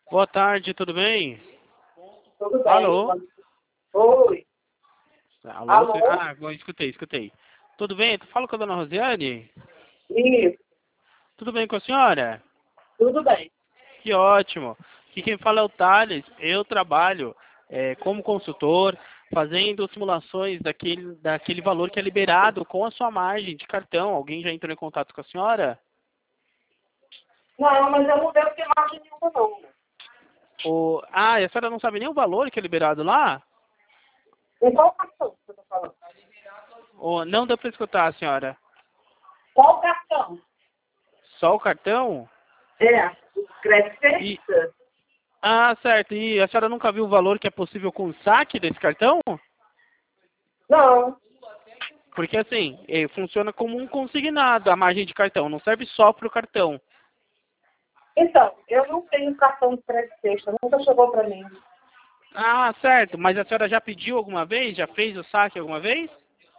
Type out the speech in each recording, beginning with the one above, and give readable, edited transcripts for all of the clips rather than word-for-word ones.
Boa tarde, tudo bem? Tudo bem. Alô? Oi. Alô? Alô? Ah, bom, escutei. Tudo bem? Tu fala com a dona Rosiane? Isso. Tudo bem com a senhora? Tudo bem. Que ótimo. Aqui quem fala é o Thales. Eu trabalho como consultor, fazendo simulações daquele valor que é liberado com a sua margem de cartão. Alguém já entrou em contato com a senhora? Não, mas eu não devo ter margem nenhuma, não. Ah, e a senhora não sabe nem o valor que é liberado lá? Em qual cartão que você está falando? Não deu para escutar, a senhora. Qual cartão? Só o cartão? É. Crédito E, Fiesta? certo. E a senhora nunca viu o valor que é possível com o saque desse cartão? Não. Porque assim, funciona como um consignado a margem de cartão, não serve só para o cartão. Então, eu não tenho cartão de crédito Fiesta. Nunca chegou para mim. Ah, certo. Mas a senhora já pediu alguma vez? Já fez o saque alguma vez?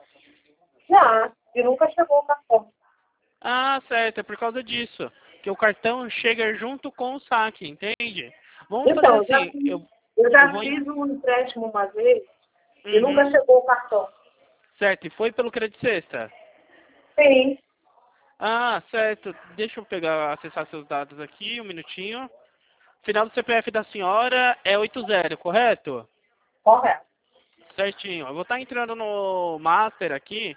Já. E nunca chegou o cartão. Ah, certo. É por causa disso. Que o cartão chega junto com o saque, entende? Vamos fazer Então, assim. eu Eu já vou. fiz um empréstimo uma vez e nunca Uhum. chegou o cartão. Certo. E foi pelo Credit Sexta? Sim. Ah, certo. Deixa eu acessar seus dados aqui, um minutinho. Final do CPF da senhora é 80, correto? Correto. Certinho. Eu vou estar entrando no Master aqui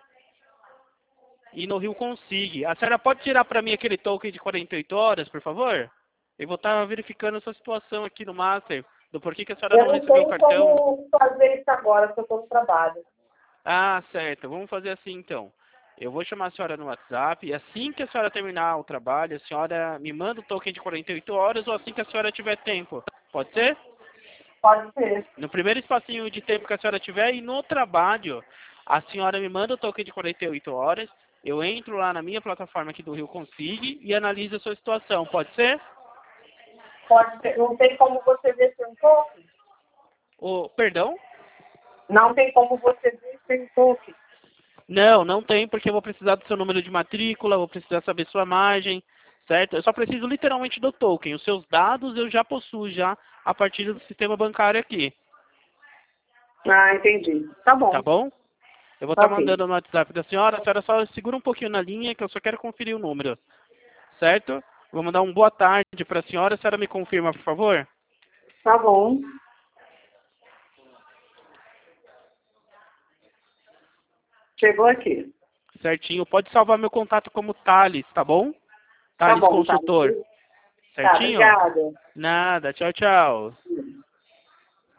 e no Rio Consig. A senhora pode tirar para mim aquele token de 48 horas, por favor? Eu vou estar verificando essa situação aqui no Master, do porquê que a senhora Eu não não recebeu o tenho cartão. como fazer isso agora, porque eu estou no trabalho. Ah, certo. Vamos fazer assim então. Eu vou chamar a senhora no WhatsApp e assim que a senhora terminar o trabalho, a senhora me manda o token de 48 horas ou assim que a senhora tiver tempo. Pode ser? Pode ser. No primeiro espacinho de tempo que a senhora tiver e no trabalho, a senhora me manda o token de 48 horas, eu entro lá na minha plataforma aqui do Rio Consig e analiso a sua situação. Pode ser? Pode ser. Não tem como você ver sem toque? Perdão? Não tem como você ver sem toque. Não, não tem, porque eu vou precisar do seu número de matrícula, vou precisar saber sua margem, certo? Eu só preciso literalmente do token. Os seus dados eu já possuo já a partir do sistema bancário aqui, Ah, entendi. Tá tá bom. bom? Eu vou estar Ok. mandando no WhatsApp da senhora, a senhora só segura um pouquinho na linha que eu só quero conferir o número, certo? Vou mandar um boa tarde para a senhora me confirma, por favor? Tá bom. Chegou aqui. Certinho. Pode salvar meu contato como Thales, tá bom? Tá Thales bom, tá. Consultor. Tá, Certinho? obrigada. Nada. Tchau, tchau.